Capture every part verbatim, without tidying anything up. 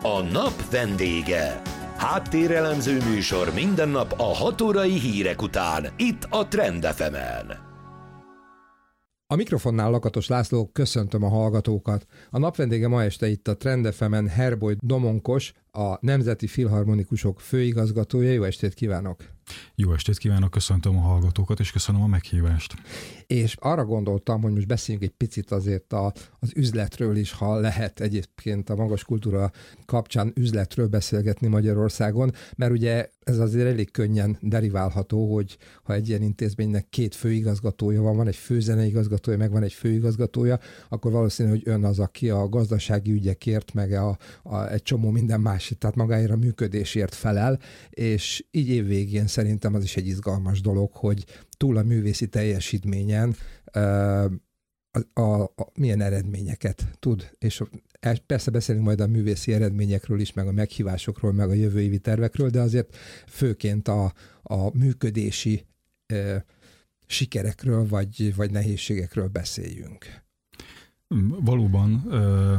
A nap vendége. Háttérelemző műsor minden nap a hat órai hírek után, itt a Trend ef emen. A mikrofonnál Lakatos László, köszöntöm a hallgatókat. A nap vendége ma este itt a Trend ef emen Herboly Domonkos, a Nemzeti Filharmonikusok főigazgatója. Jó estét kívánok! Jó estét kívánok, köszöntöm a hallgatókat, és köszönöm a meghívást. És arra gondoltam, hogy most beszéljünk egy picit azért a, az üzletről is, ha lehet egyébként a magas kultúra kapcsán üzletről beszélgetni Magyarországon, mert ugye ez azért elég könnyen deriválható, hogy ha egy ilyen intézménynek két főigazgatója van, van egy főzeneigazgatója, meg van egy főigazgatója, akkor valószínű, hogy ön az, aki a gazdasági ügyekért, meg a, a, egy csomó minden másik, tehát magáért a működésért felel, és így évvégén szerintem az is egy izgalmas dolog, hogy túl a művészi teljesítményen uh, a, a, a, milyen eredményeket tud, és persze beszélünk majd a művészi eredményekről is, meg a meghívásokról, meg a jövő évi tervekről, de azért főként a, a működési uh, sikerekről, vagy, vagy nehézségekről beszéljünk. Valóban uh...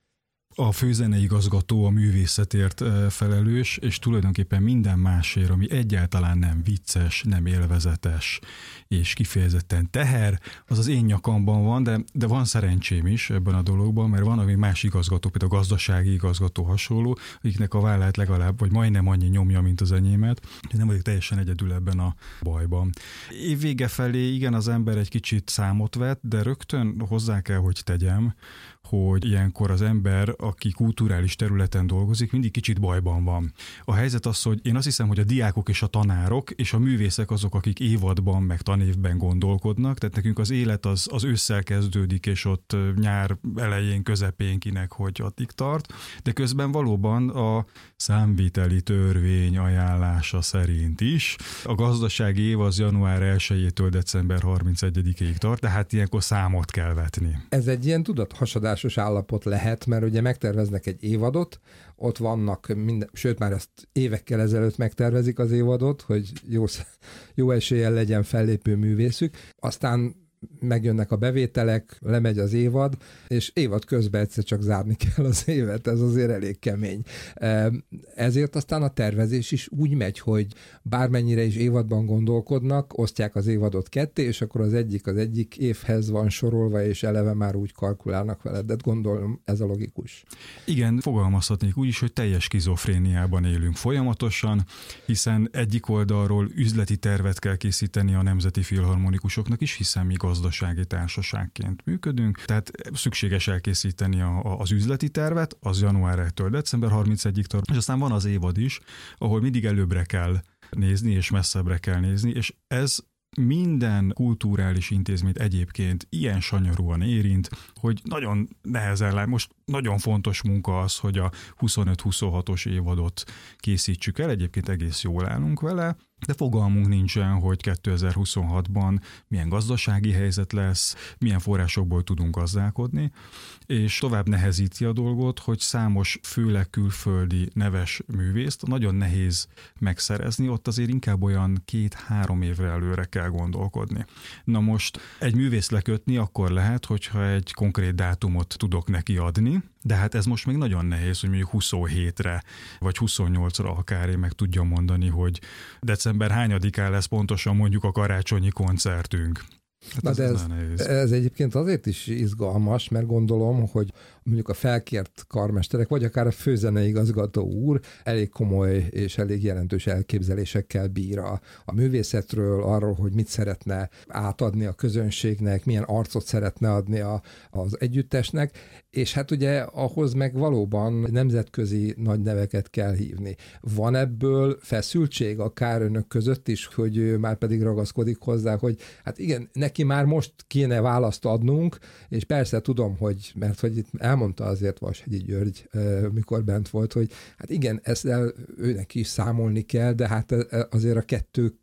a főzeneigazgató a művészetért felelős, és tulajdonképpen minden másért, ami egyáltalán nem vicces, nem élvezetes, és kifejezetten teher, az az én nyakamban van, de, de van szerencsém is ebben a dologban, mert van ami más igazgató, például a gazdasági igazgató hasonló, akiknek a vállát legalább, vagy majdnem annyi nyomja, mint az enyémet. Nem vagyok teljesen egyedül ebben a bajban. Évvége felé igen, az ember egy kicsit számot vett, de rögtön hozzá kell, hogy tegyem, hogy ilyenkor az ember, aki kulturális területen dolgozik, mindig kicsit bajban van. A helyzet az, hogy én azt hiszem, hogy a diákok és a tanárok és a művészek azok, akik évadban, meg tanévben gondolkodnak, tehát nekünk az élet az, az ősszel kezdődik, és ott nyár elején, közepén kinek, hogy addig tart, de közben valóban a számviteli törvény ajánlása szerint is a gazdasági év az január elsejétől december harmincegyedikéig tart, tehát ilyenkor számot kell vetni. Ez egy ilyen tudathasadásos állapot lehet, mert ugye megterveznek egy évadot, ott vannak minden, sőt már ezt évekkel ezelőtt megtervezik az évadot, hogy jó, jó eséllyel legyen fellépő művészük, aztán megjönnek a bevételek, lemegy az évad, és évad közben egyszer csak zárni kell az évet, ez azért elég kemény. Ezért aztán a tervezés is úgy megy, hogy bármennyire is évadban gondolkodnak, osztják az évadot ketté, és akkor az egyik az egyik évhez van sorolva, és eleve már úgy kalkulálnak vele, de gondolom ez a logikus. Igen, fogalmazhatnék úgy is, hogy teljes skizofréniában élünk folyamatosan, hiszen egyik oldalról üzleti tervet kell készíteni a Nemzeti Filharmonikusoknak is, hiszen mi gazdasági társaságként működünk, tehát szükséges elkészíteni a, a, az üzleti tervet, az január elsejétől december harmincegyedikéig tart, és aztán van az évad is, ahol mindig előbbre kell nézni, és messzebbre kell nézni, és ez minden kulturális intézményt egyébként ilyen sanyarúan érint, hogy nagyon nehezen lát. Most nagyon fontos munka az, hogy a huszonöt-huszonhatos évadot készítsük el, egyébként egész jól állunk vele, de fogalmunk nincsen, hogy kétezer-huszonhatban milyen gazdasági helyzet lesz, milyen forrásokból tudunk gazdálkodni, és tovább nehezíti a dolgot, hogy számos főleg külföldi neves művészt nagyon nehéz megszerezni, ott azért inkább olyan két-három évre előre kell gondolkodni. Na most egy művész lekötni akkor lehet, hogyha egy konkrét dátumot tudok neki adni, de hát ez most még nagyon nehéz, hogy mondjuk huszonhétre vagy huszonnyolcra akár én meg tudjam mondani, hogy december hányadikán lesz pontosan mondjuk a karácsonyi koncertünk. Hát Na ez, de ez, ez egyébként azért is izgalmas, mert gondolom, hogy mondjuk a felkért karmesterek, vagy akár a főzeneigazgató úr elég komoly és elég jelentős elképzelésekkel bír a, a művészetről, arról, hogy mit szeretne átadni a közönségnek, milyen arcot szeretne adni a, az együttesnek, és hát ugye ahhoz meg valóban nemzetközi nagy neveket kell hívni. Van ebből feszültség akár önök között is, hogy ő már pedig ragaszkodik hozzá, hogy hát igen, neki már most kéne választ adnunk, és persze tudom, hogy, mert hogy itt elmondta azért Vashegyi György, mikor bent volt, hogy hát igen, ezzel őnek is számolni kell, de hát azért a kettő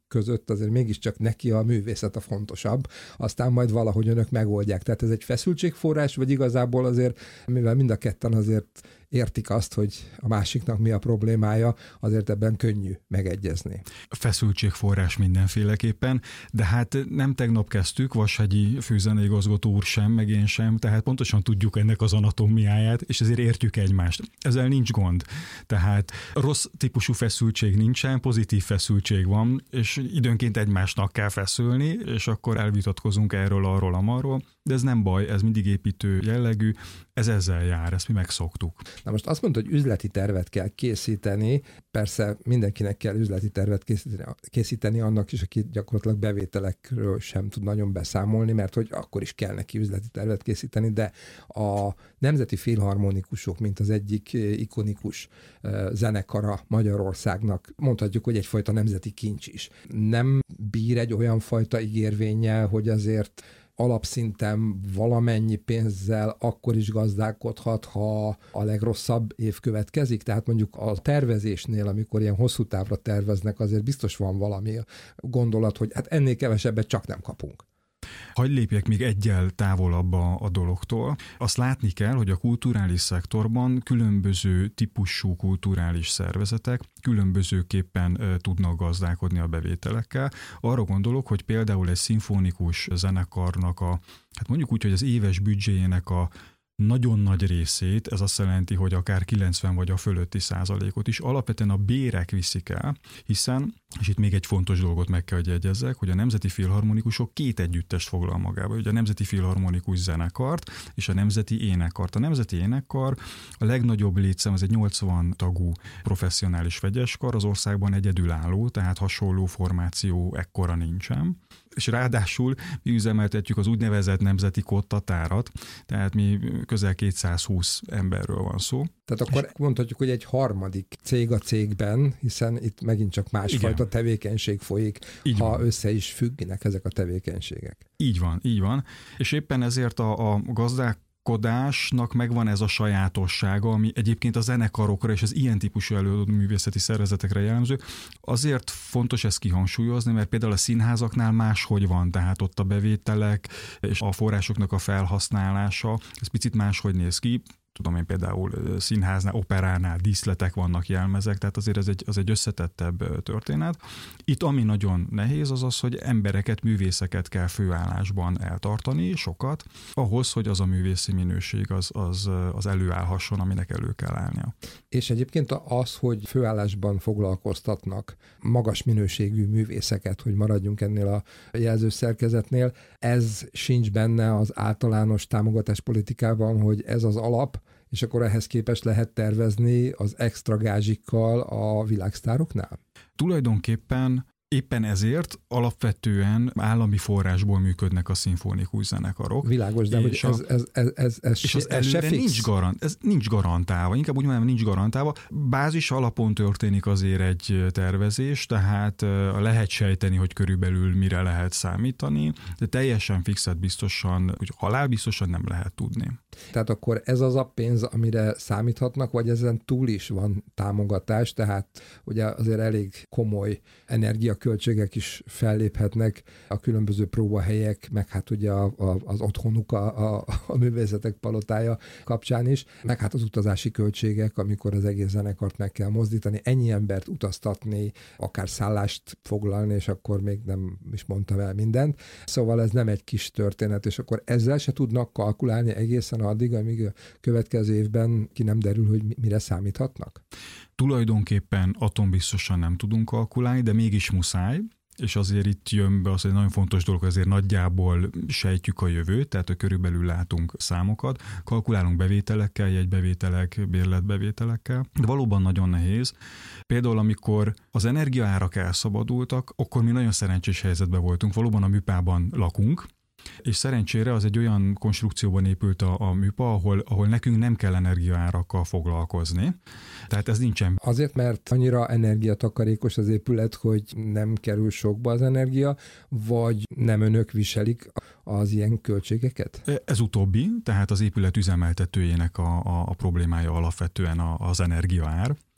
között azért mégiscsak neki a művészet a fontosabb, aztán majd valahogy önök megoldják. Tehát ez egy feszültségforrás, vagy igazából azért, mivel mind a ketten azért értik azt, hogy a másiknak mi a problémája, azért ebben könnyű megegyezni. Feszültségforrás mindenféleképpen, de hát nem tegnap kezdtük, Vashegyi főzeneigazgató úr sem, meg én sem, tehát pontosan tudjuk ennek az anatómiáját, és ezért értjük egymást. Ezzel nincs gond. Tehát rossz típusú feszültség nincsen, pozitív feszültség van, és időnként egymásnak kell feszülni, és akkor elvitatkozunk erről, arról, amarról, de ez nem baj, ez mindig építő jellegű, ez ezzel jár, ezt mi megszoktuk. Na most azt mondta, hogy üzleti tervet kell készíteni, persze mindenkinek kell üzleti tervet készíteni, készíteni annak is, aki gyakorlatilag bevételekről sem tud nagyon beszámolni, mert hogy akkor is kell neki üzleti tervet készíteni, de a nemzeti filharmonikusok, mint az egyik ikonikus zenekara Magyarországnak, mondhatjuk, hogy egyfajta nemzeti kincs is. Nem bír egy olyan fajta ígérvénnyel, hogy azért alapszinten valamennyi pénzzel akkor is gazdálkodhat, ha a legrosszabb év következik. Tehát mondjuk a tervezésnél, amikor ilyen hosszú távra terveznek, azért biztos van valami gondolat, hogy hát ennél kevesebbet csak nem kapunk. Hagy lépjek még egyel távolabb a, a dologtól. Azt látni kell, hogy a kulturális szektorban különböző típusú kulturális szervezetek különbözőképpen e, tudnak gazdálkodni a bevételekkel. Arra gondolok, hogy például egy szimfonikus zenekarnak a, hát mondjuk úgy, hogy az éves büdzséjének a nagyon nagy részét, ez azt jelenti, hogy akár kilencven vagy a fölötti százalékot is alapvetően a bérek viszik el, hiszen, és itt még egy fontos dolgot meg kell, hogy jegyezzek, hogy a Nemzeti Filharmonikusok két együttest foglal magába, ugye a Nemzeti Filharmonikus Zenekart és a Nemzeti Énekkart. A Nemzeti Énekkar a legnagyobb létszám, az egy nyolcvan tagú professzionális vegyeskar, az országban egyedülálló, tehát hasonló formáció ekkora nincsen. És ráadásul mi üzemeltetjük az úgynevezett nemzeti kottatárat, tehát mi közel kétszázhúsz emberről van szó. Tehát akkor mondhatjuk, hogy egy harmadik cég a cégben, hiszen itt megint csak másfajta tevékenység folyik, így ha van. Össze is függnek ezek a tevékenységek. Így van, így van. És éppen ezért a, a gazdák Kodásnak megvan ez a sajátossága, ami egyébként a zenekarokra és az ilyen típusú előadó művészeti szervezetekre jellemző. Azért fontos ezt kihangsúlyozni, mert például a színházaknál máshogy van, tehát ott a bevételek és a forrásoknak a felhasználása, ez picit máshogy néz ki. Tudom én, például színháznál, operánál díszletek vannak, jelmezek, tehát azért ez egy, az egy összetettebb történet. Itt ami nagyon nehéz az az, hogy embereket, művészeket kell főállásban eltartani, sokat, ahhoz, hogy az a művészi minőség az, az, az előállhasson, aminek elő kell állnia. És egyébként az, hogy főállásban foglalkoztatnak magas minőségű művészeket, hogy maradjunk ennél a jelzőszerkezetnél, ez sincs benne az általános támogatáspolitikában, hogy ez az alap, és akkor ehhez képest lehet tervezni az extra gázsikkal a világsztároknál? Tulajdonképpen éppen ezért alapvetően állami forrásból működnek a szimfonikus zenekarok. Világos, de hogy ez, ez, ez, ez, ez, és az ez előre nincs, garant, ez nincs garantálva, inkább úgy mondom, nincs garantálva. Bázis alapon történik azért egy tervezés, tehát lehet sejteni, hogy körülbelül mire lehet számítani, de teljesen fixet biztosan, hogy halálbiztosan nem lehet tudni. Tehát akkor ez az a pénz, amire számíthatnak, vagy ezen túl is van támogatás, tehát ugye azért elég komoly energiaköltségek is felléphetnek, a különböző próbahelyek, meg hát ugye a, a, az otthonuk a, a, a művészetek palotája kapcsán is, meg hát az utazási költségek, amikor az egész zenekart meg kell mozdítani, ennyi embert utaztatni, akár szállást foglalni, és akkor még nem is mondtam el mindent. Szóval ez nem egy kis történet, és akkor ezzel se tudnak kalkulálni egészen addig, amíg a következő évben ki nem derül, hogy mire számíthatnak? Tulajdonképpen atombiztosan nem tudunk kalkulálni, de mégis muszáj, és azért itt jön be az, hogy nagyon fontos dolog, azért nagyjából sejtjük a jövőt, tehát körülbelül látunk számokat, kalkulálunk bevételekkel, jegybevételek, bérletbevételekkel, de valóban nagyon nehéz. Például amikor az energiaárak elszabadultak, akkor mi nagyon szerencsés helyzetben voltunk, valóban a műpában lakunk, és szerencsére az egy olyan konstrukcióban épült a, a műpa, ahol, ahol nekünk nem kell energiaárakkal foglalkozni. Tehát ez nincsen. Azért, mert annyira energiatakarékos az épület, hogy nem kerül sokba az energia, vagy nem önök viselik az ilyen költségeket? Ez utóbbi, tehát az épület üzemeltetőjének a, a, a problémája alapvetően a, az energiaár.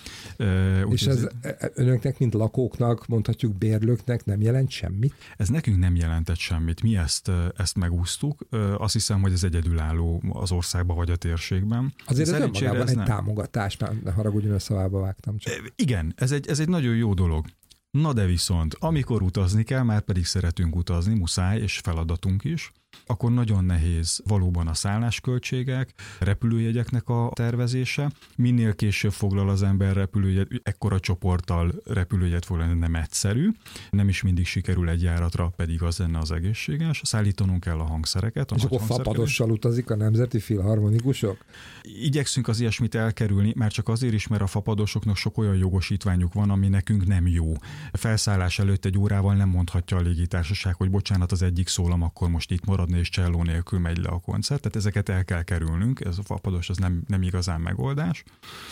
Uh, És ez önöknek, mint lakóknak, mondhatjuk bérlőknek nem jelent semmit? Ez nekünk nem jelentett semmit. Mi ezt, ezt megúsztuk. Azt hiszem, hogy ez egyedülálló az országban vagy a térségben. Azért ez önmagában egy nem... támogatás, már ne haragudjon, a szavába vágtam csak. Igen, ez egy, ez egy nagyon jó dolog. Na de viszont, amikor utazni kell, már pedig szeretünk utazni, muszáj, és feladatunk is, akkor nagyon nehéz valóban a szállásköltségek, repülőjegyeknek a tervezése. Minél később foglal az ember repülőjegy, ekkora csoporttal repülőjegyet foglalni nem egyszerű, nem is mindig sikerül egy járatra, pedig az lenne az egészséges. Szállítanunk kell a hangszereket. A és akkor fapadossal utazik a nemzeti filharmonikusok? Igyekszünk az ilyesmit elkerülni, már csak azért is, mert a fapadosoknak sok olyan jogosítványuk van, ami nekünk nem jó. Felszállás előtt egy órával nem mondhatja a légitársaság, hogy bocsánat, az egyik szólam, akkor most itt maradni, és cselló nélkül megy le a koncert. Tehát ezeket el kell kerülnünk, ez a fapados, az nem, nem igazán megoldás.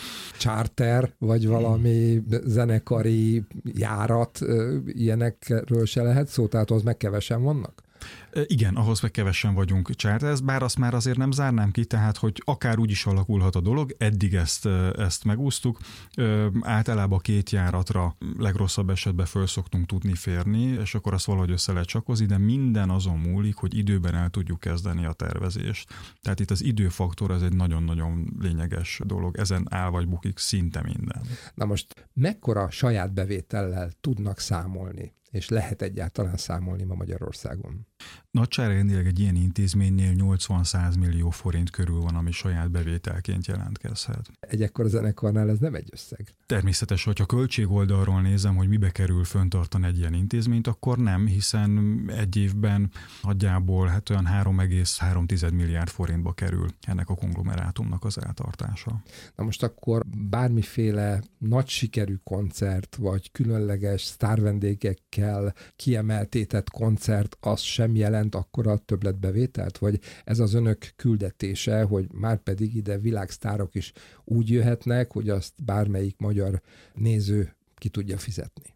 Charter, vagy valami zenekari járat, ilyenekről se lehet szó, tehát az meg kevesen vannak? Igen, ahhoz meg kevesen vagyunk charterez, bár azt már azért nem zárnám ki, tehát hogy akár úgy is alakulhat a dolog, eddig ezt, ezt megúsztuk. Általában két járatra legrosszabb esetben föl szoktunk tudni férni, és akkor azt valahogy össze lehet csakozni, de minden azon múlik, hogy időben el tudjuk kezdeni a tervezést. Tehát itt az időfaktor ez egy nagyon-nagyon lényeges dolog, ezen áll vagy bukik szinte minden. Na most mekkora saját bevétellel tudnak számolni? És lehet egyáltalán számolni ma Magyarországon? Nagyságrendileg egy ilyen intézménynél nyolcvan-száz millió forint körül van, ami saját bevételként jelentkezhet. Egy ekkora zenekarnál ez nem egy összeg? Természetes, hogyha költségoldalról nézem, hogy mibe kerül föntartani egy ilyen intézményt, akkor nem, hiszen egy évben nagyjából hát olyan három egész három milliárd forintba kerül ennek a konglomerátumnak az eltartása. Na most akkor bármiféle nagy sikerű koncert, vagy különleges sztárvendégekkel kiemeltétett koncert, az sem jelent akkora többletbevételt? Vagy ez az önök küldetése, hogy már pedig ide világsztárok is úgy jöhetnek, hogy azt bármelyik magyar néző ki tudja fizetni?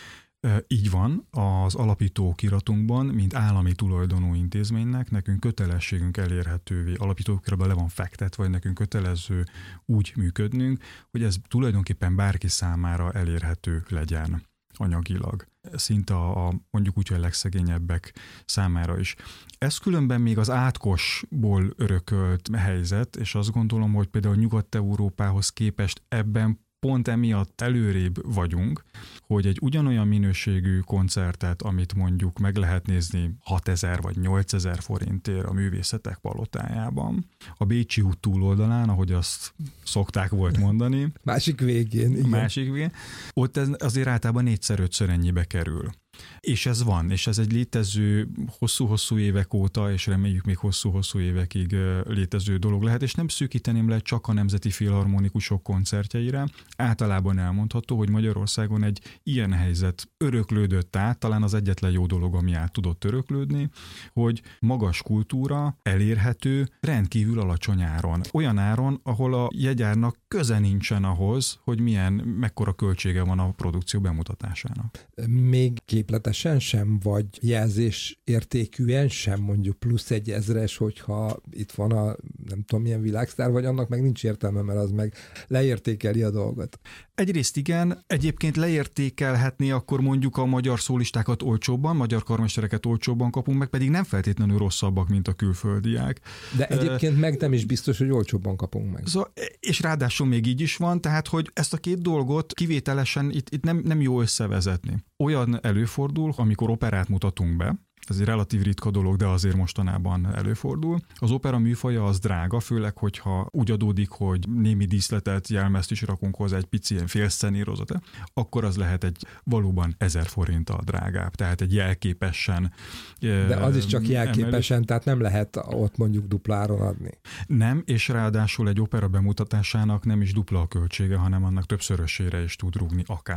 Így van, az alapító kiratunkban, mint állami tulajdonú intézménynek nekünk kötelességünk elérhetővé, alapítókiratban le van fektetve, vagy nekünk kötelező úgy működnünk, hogy ez tulajdonképpen bárki számára elérhető legyen anyagilag. Szinte a, a mondjuk úgy, hogy a legszegényebbek számára is. Ez különben még az átkosból örökölt helyzet, és azt gondolom, hogy például Nyugat-Európához képest ebben pont emiatt előrébb vagyunk, hogy egy ugyanolyan minőségű koncertet, amit mondjuk meg lehet nézni hatezer vagy nyolcezer forintért a Művészetek Palotájában, a Bécsi út túloldalán, ahogy azt szokták volt mondani. Másik végén, igen. Másik végén. Ott ez azért általában négyszer-ötször ennyibe kerül. És ez van, és ez egy létező hosszú-hosszú évek óta, és reméljük még hosszú-hosszú évekig létező dolog lehet, és nem szűkíteném le csak a nemzeti filharmonikusok koncertjeire. Általában elmondható, hogy Magyarországon egy ilyen helyzet öröklődött át, talán az egyetlen jó dolog, ami át tudott öröklődni, hogy magas kultúra elérhető rendkívül alacsony áron. Olyan áron, ahol a jegyárnak köze nincsen ahhoz, hogy milyen, mekkora költsége van a produkció bemutatásának. Még képletesen sem, vagy jelzés értékűen sem, mondjuk plusz egy ezres, hogyha itt van a nem tudom milyen világsztár, vagy annak meg nincs értelme, mert az meg leértékeli a dolgot. Egyrészt igen, egyébként leértékelhetné akkor mondjuk a magyar szólistákat olcsóbban, magyar karmestereket olcsóbban kapunk meg, pedig nem feltétlenül rosszabbak, mint a külföldiek. De egyébként uh, meg nem is biztos, hogy olcsóbban kapunk meg. Szóval, és ráadásul még így is van, tehát hogy ezt a két dolgot kivételesen itt, itt nem, nem jó összevezetni. Olyan előfordul, amikor operát mutatunk be, ez egy relatív ritka dolog, de azért mostanában előfordul. Az opera műfaja az drága, főleg, hogyha úgy adódik, hogy némi díszletet, jelmezt is rakunk hozzá, egy pici ilyen félszenírozatot, akkor az lehet egy valóban ezer forinttal drágább, tehát egy jelképesen. De az is csak jelképesen, emelő. Tehát nem lehet ott mondjuk dupláron adni. Nem, és ráadásul egy opera bemutatásának nem is dupla a költsége, hanem annak többszörösére is tud rúgni akár.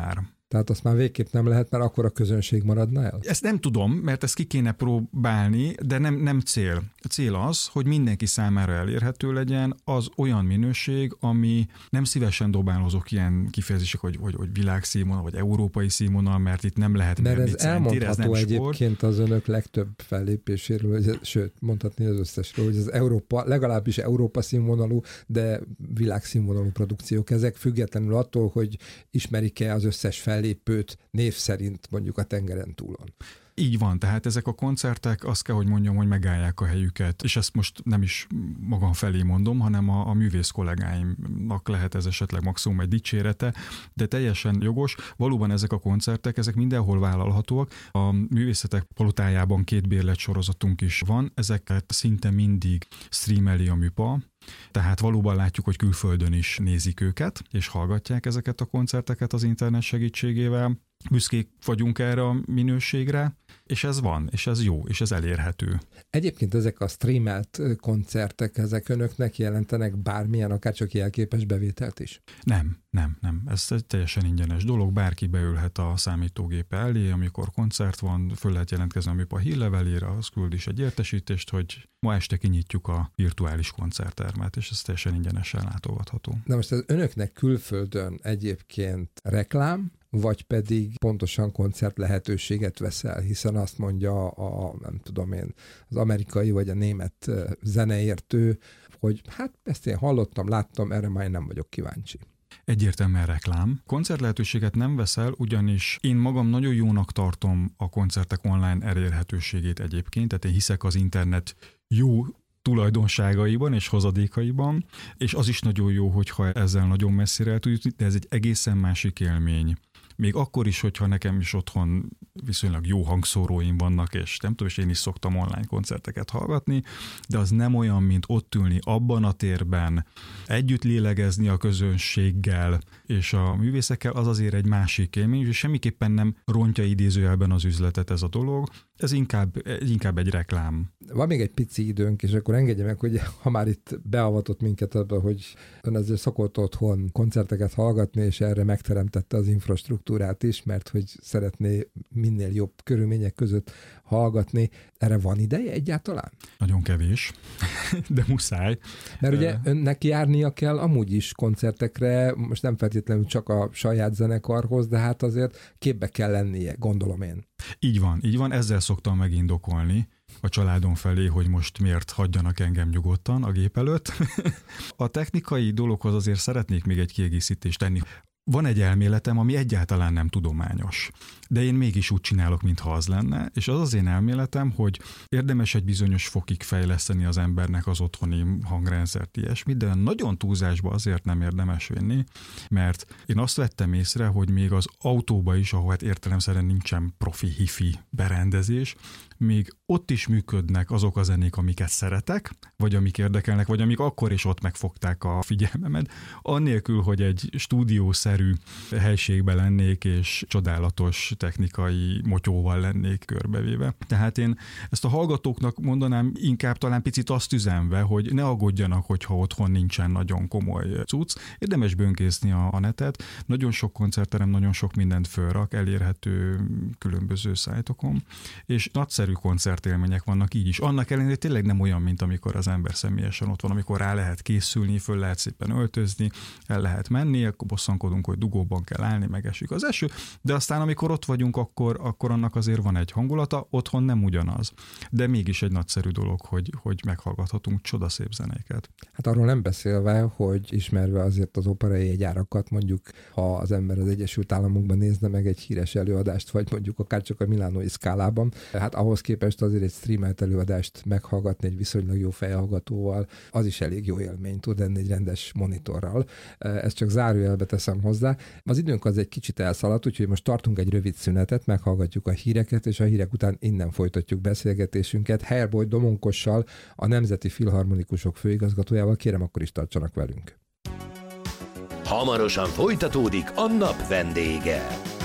Tehát azt már végképp nem lehet, mert akkor a közönség maradna el? Ezt nem tudom, mert ezt ki kéne próbálni, de nem, nem cél. A cél az, hogy mindenki számára elérhető legyen az olyan minőség, ami nem szívesen dobálozok ilyen kifejezések, hogy, hogy, hogy világszínvonal, vagy európai színvonal, mert itt nem lehet mert mérni ez elmondható centire, ez nem egyébként sport. az önök legtöbb fellépéséről, hogy, sőt, mondhatni az összesről, hogy az Európa, legalábbis Európa színvonalú, de világszínvonalú produkciók. Ezek függetlenül attól, hogy ismerik-e az összes fellépőt név szerint mondjuk a tengeren túlon. Így van, tehát ezek a koncertek, azt kell, hogy mondjam, hogy megállják a helyüket, és ezt most nem is magam felé mondom, hanem a, a művész kollégáimnak lehet ez esetleg maximum egy dicsérete, de teljesen jogos. Valóban ezek a koncertek, ezek mindenhol vállalhatóak. A Művészetek Palotájában két bérlet sorozatunk is van, ezeket szinte mindig streameli a műpa, tehát valóban látjuk, hogy külföldön is nézik őket, és hallgatják ezeket a koncerteket az internet segítségével. Büszkék vagyunk erre a minőségre, és ez van, és ez jó, és ez elérhető. Egyébként ezek a streamelt koncertek, ezek önöknek jelentenek bármilyen, akár csak jelképes bevételt is? Nem, nem, nem. Ez egy teljesen ingyenes dolog, bárki beülhet a számítógépe elé, amikor koncert van, föl lehet jelentkezni a műpa hírlevelére, az küld is egy értesítést, hogy ma este kinyitjuk a virtuális koncerttermet, és ez teljesen ingyenesen látogatható. Na most az önöknek külföldön egyébként reklám, vagy pedig pontosan koncert lehetőséget veszel, hiszen azt mondja a, nem tudom én, az amerikai vagy a német zeneértő, hogy hát ezt én hallottam, láttam, erre már nem vagyok kíváncsi. Egyértelműen reklám. Koncertlehetőséget nem veszel, ugyanis én magam nagyon jónak tartom a koncertek online elérhetőségét egyébként, tehát én hiszek az internet jó tulajdonságaiban és hozadékaiban, és az is nagyon jó, hogyha ezzel nagyon messzire el tudjuk, de ez egy egészen másik élmény. Még akkor is, hogyha nekem is otthon viszonylag jó hangszóróim vannak, és nem tudom, és én is szoktam online koncerteket hallgatni, de az nem olyan, mint ott ülni abban a térben, együtt lélegezni a közönséggel és a művészekkel, az azért egy másik élmény, és semmiképpen nem rontja idézőjelben az üzletet ez a dolog, ez inkább, inkább egy reklám. Van még egy pici időnk, és akkor engedje meg, hogy ha már itt beavatott minket abba, hogy ön azért szokott otthon koncerteket hallgatni, és erre megteremtette az infrastruktúrát is, mert hogy szeretné minél jobb körülmények között hallgatni. Erre van ideje egyáltalán? Nagyon kevés, de muszáj. Mert ugye önnek járnia kell amúgy is koncertekre, most nem feltétlenül csak a saját zenekarhoz, de hát azért képbe kell lennie, gondolom én. Így van, így van, ezzel szoktam megindokolni a családom felé, hogy most miért hagyjanak engem nyugodtan a gép előtt. A technikai dologhoz azért szeretnék még egy kiegészítést tenni. Van egy elméletem, ami egyáltalán nem tudományos, de én mégis úgy csinálok, mintha az lenne, és az az én elméletem, hogy érdemes egy bizonyos fokig fejleszteni az embernek az otthoni hangrendszert, ilyesmit, de nagyon túlzásba azért nem érdemes vinni, mert én azt vettem észre, hogy még az autóba is, ahol hát értelemszerűen nincsen profi hifi berendezés, még ott is működnek azok a zenék, amiket szeretek, vagy amik érdekelnek, vagy amik akkor is ott megfogták a figyelmemet, annélkül, hogy egy stúdiószerű helységben lennék, és csodálatos technikai motyóval lennék körbevéve. Tehát én ezt a hallgatóknak mondanám inkább talán picit azt üzenve, hogy ne aggódjanak, hogyha otthon nincsen nagyon komoly cucc. Érdemes böngészni a, a netet. Nagyon sok koncertterem, nagyon sok mindent fölrak, elérhető különböző szájtokon, és nagyszerű koncertélmények vannak így is. Annak ellenére tényleg nem olyan, mint amikor az ember személyesen ott van, amikor rá lehet készülni, föl lehet szépen öltözni, el lehet menni, akkor bosszankodunk, hogy dugóban kell állni, megesik az eső, de aztán amikor ott vagyunk, akkor, akkor annak azért van egy hangulata, otthon nem ugyanaz. De mégis egy nagyszerű dolog, hogy, hogy meghallgathatunk csodaszép zenéket. Hát arról nem beszélve, hogy ismerve azért az operai jegyárakat, mondjuk ha az ember az Egyesült Államokban nézne meg egy híres előadást, vagy mondjuk akár csak a Milánói Scalában, hát ahhoz képest azért egy streamelt előadást meghallgatni egy viszonylag jó fejhallgatóval, az is elég jó élmény tud lenni egy rendes monitorral. Ezt csak zárójelbe teszem hozzá. Az időnk az egy kicsit elszaladt, úgyhogy most tartunk egy rövid szünetet, meghallgatjuk a híreket, és a hírek után innen folytatjuk beszélgetésünket Herboly Domonkossal, a Nemzeti Filharmonikusok főigazgatójával. Kérem, akkor is tartsanak velünk. Hamarosan folytatódik a nap vendége.